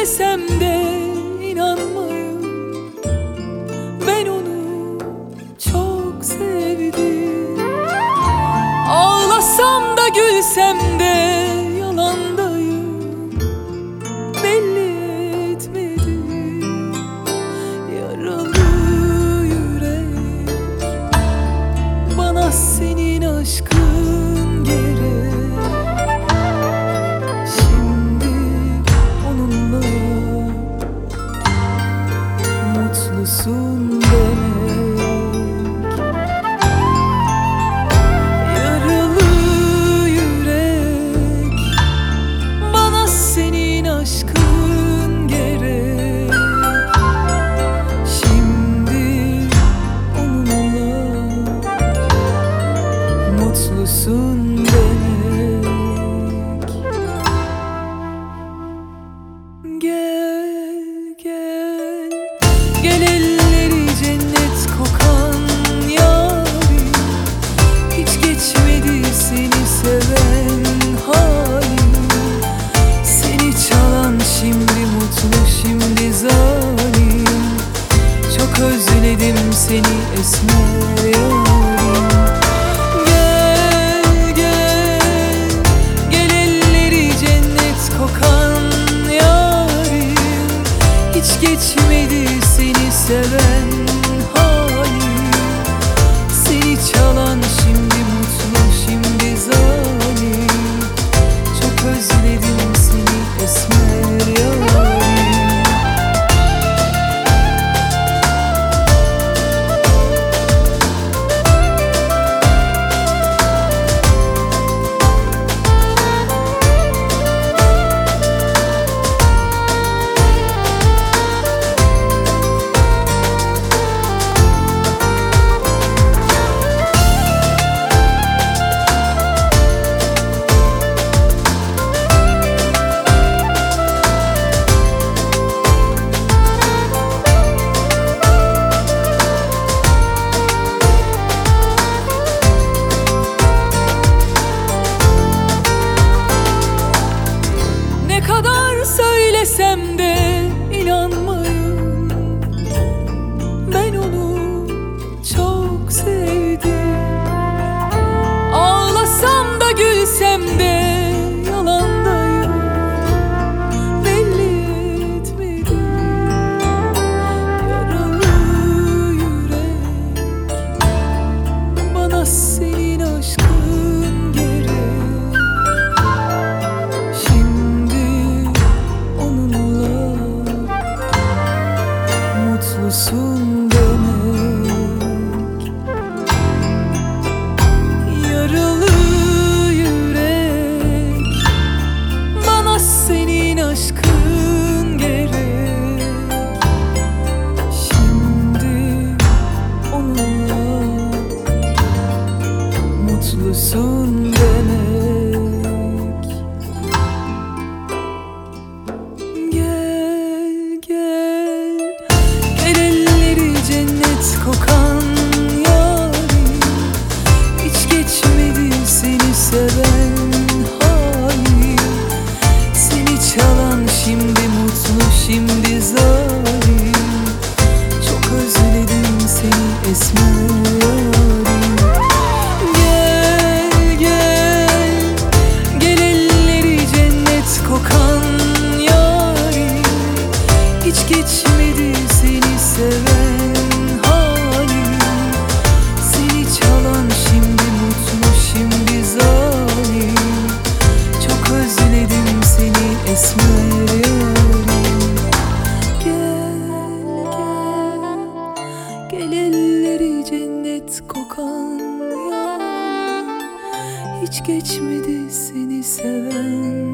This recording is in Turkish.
söylesem de inanmayın, ben onu çok sevdim. Ağlasam da gülsem de yalandayım, belli etmedim. Yaralı yürek, bana senin aşkın gerek. Şimdi onunla mutlusun demek. Yaralı yürek, bana senin aşkın gerek. Şimdi onunla mutlusun demek. Gel, gel, gel elleri cennet kokan yarim. Hiç geçmedi seni seven halim. Seni çalan şimdi mutlu, şimdi zalim. Çok özledim seni esmer yarim. Gel, gel, gel elleri cennet kokan yarim. Hiç geçmedi seni seven halim. Seni çalan şimdi mutlu, şimdi zalim. Çok özledim seni esmer yarim. Ne kadar söylesem de inanmayın, ben onu çok sevdim. Ağlasam da gülsem de yalandayım, belli etmedim. Yaralı yürek, bana senin aşkın gerek. Mutlusun demek. Yaralı yürek, bana senin aşkın gerek. Şimdi onunla mutlusun demek. Gel, gel, gel elleri cennet kokan yarim. Hiç geçmedi seni seven halim. Seni çalan şimdi mutlu, şimdi zalim. Çok özledim seni esmer yarim. Gel, gel, gel elleri cennet kokan yarim. Hiç geçmedi seni seven halim. Seni çalan şimdi mutlu, şimdi zalim. Çok özledim seni esmer yarim. Gel, gel, gel elleri cennet kokan yarim. Hiç geçmedi seni seven